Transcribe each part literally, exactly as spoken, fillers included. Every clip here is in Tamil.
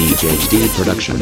D J H D Production.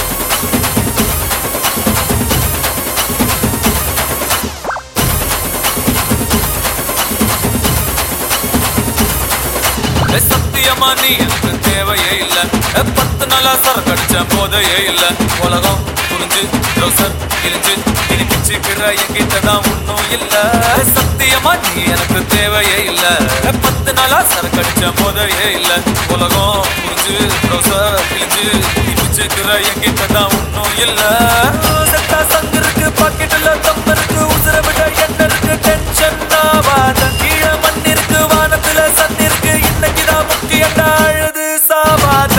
சத்தியமா நீ எனக்கு தேவையே இல்ல பத்து நாளா சரக்கடிச்ச போதையே இல்ல உலகம் புரிஞ்சு ரோசர் கிழிஞ்சு இனி பிச்சுக்கிற என்கிட்டதான் ஒன்னும் இல்ல சத்தியமா நீ எனக்கு தேவையே இல்ல பத்து நாளா சரக்கடிச்ச போதையே இல்ல உலகம் புரிஞ்சு ரோசர் கிழிஞ்சு இனி பிச்சுக்கிற என்கிட்டதான் ஒன்னும் இல்ல செத்தா சங்கு இருக்கு பாக்கெட்டுல தம்பு இருக்கு உசுர விட என்ன இருக்கு டென்ஷன் ஆவாத கீழே மண் இருக்கு வானத்துல சன் இருக்கு இன்னைக்குதான் முக்கியம் அழுது சாவாத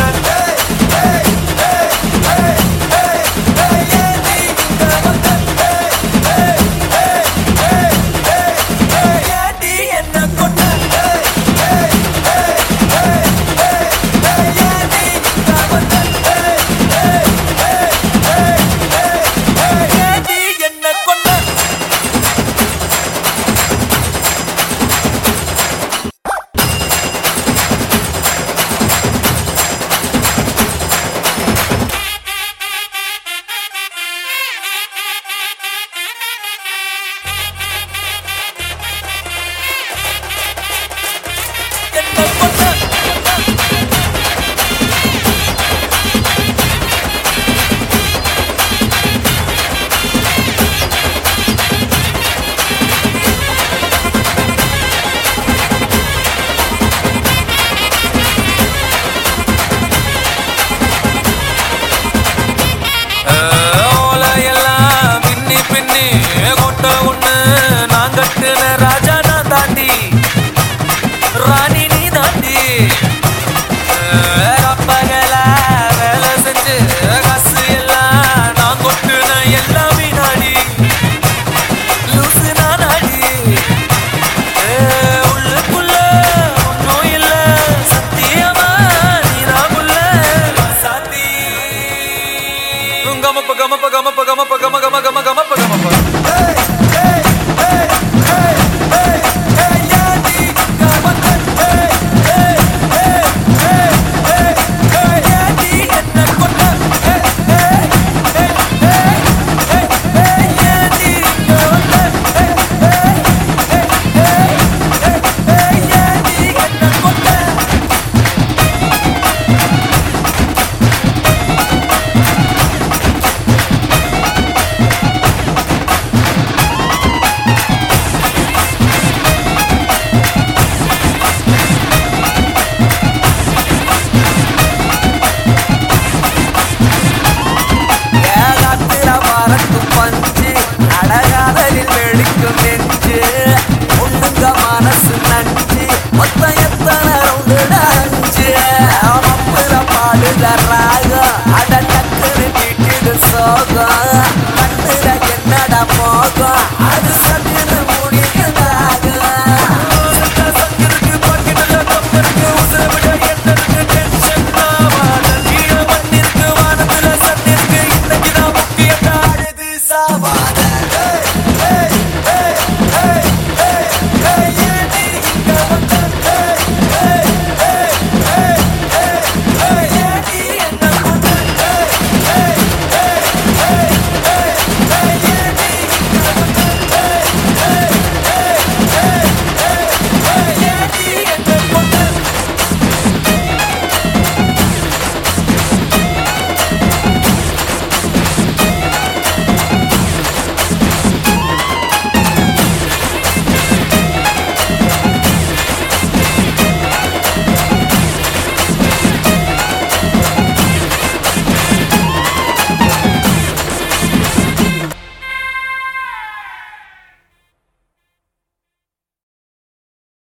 ஒண்ணுங்க மனசு நஞ்சு மொத்த